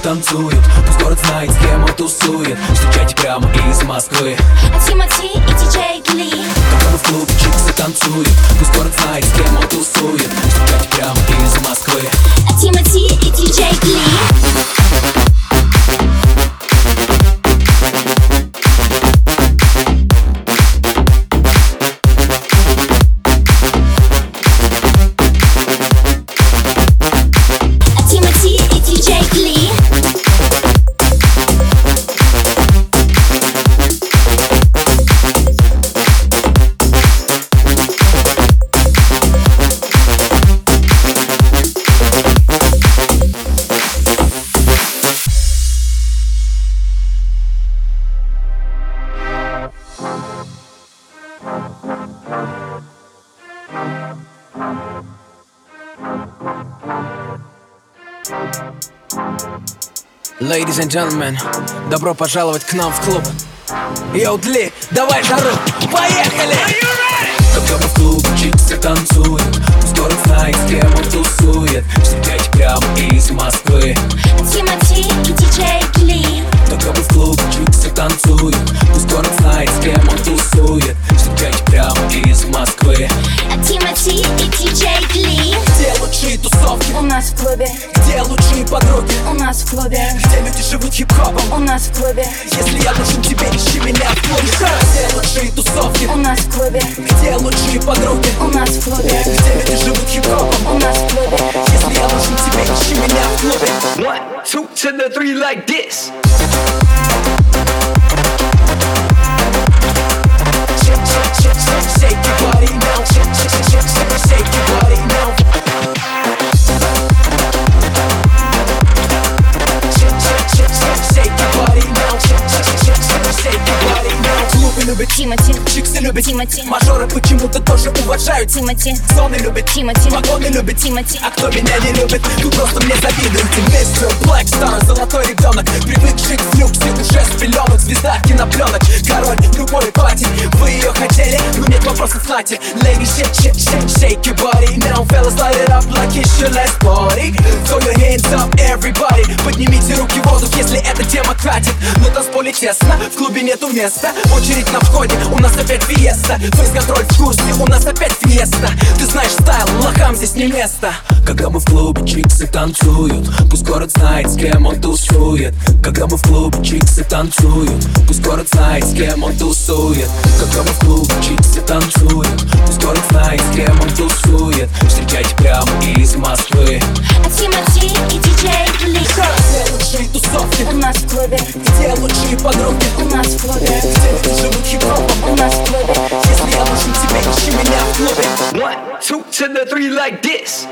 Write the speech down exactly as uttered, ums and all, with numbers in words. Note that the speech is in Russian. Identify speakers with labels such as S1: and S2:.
S1: танцуют. Пусть город знает, с кем он тусует. Встречайте прямо из Москвы
S2: Тимати и диджей Гли.
S1: Когда мы в клубе чиксы танцуют. Пусть город знает, с кем он тусует. Встречайте прямо из Москвы
S2: Тимати и диджей Гли.
S1: Ladies and gentlemen, добро пожаловать к нам в клуб. Йоу, Дли, давай жару, поехали! Когда мы в клубе чиксы танцуют. Пусть город знает, с кем он тусует. Встречайте прямо из Москвы
S2: Тимати и диджей Гли.
S1: Когда мы в клубе чиксы танцуют. Пусть город знает, с кем он тусует. Встречайте прямо из Москвы
S2: Тимати и диджей Гли.
S1: Где лучшие тусовки?
S2: У нас в клубе.
S1: Где лучшие подруги?
S2: У нас в клубе.
S1: Где люди живут хип-хопом?
S2: У нас в клубе.
S1: Если я нужен тебе, ищи меня в клубе. Где лучшие тусовки?
S2: У нас в клубе.
S1: Где лучшие подруги?
S2: У нас в клубе.
S1: Где люди живут хип-хопом?
S2: У нас в клубе.
S1: Если я нужен тебе, ищи меня в клубе.
S3: One, two to the three like this.
S1: Shake, shake, shake, shake, shake your body now. Shake, shake, shake, shake, shake your body now. Shake, shake, shake, shake, shake your body now. Shake, shake, shake, shake, shake your body now. Клубы любят
S2: Тимати.
S1: чиксы любят
S2: Тимати.
S1: Мажоры почему-то тоже уважают.
S2: Тимати.
S1: Зоны любят
S2: Тимати.
S1: Вагоны любят
S2: Тимати.
S1: А кто меня не любит, вы просто мне завидуете. мистер Блэкстар, золотой ребенок, привыкший к флюксе, уже с пеленок. Звезда кинопленок, король любой пати. Вы ее хотели, но нет вопросов, знайте. Ladies, shake, shake, shake, shake your body now. Fellas, light it up like it's your last party. Throw your hands up, everybody. Поднимите руки в воздух, если эта тема катит. На танцполе тесно, в клубе нету места. Очередь на входе, у нас опять фиеста. Фейс-контроль в курсе, у нас опять фиеста. Ты знаешь стайл, лохам здесь не место. Когда мы в клубе чиксы танцуют. Пусть город знает, с кем он тусует. Когда мы в клубе чиксы танцуют. Пусть город знает, с кем он тусует. Когда мы в клубе чиксы танцуют. Пусть город знает, с кем он тусует. Встречайте прямо из Москвы
S2: Тимати и диджей Гли.
S1: Где лучшие тусовки?
S2: У нас в клубе.
S1: Где лучшие подруги?
S2: У нас в клубе.
S1: Где люди живут хип-хопом?
S2: У нас в клубе.
S1: Если я нужен тебе, ищи меня в клубе.
S3: One, two to the three like this.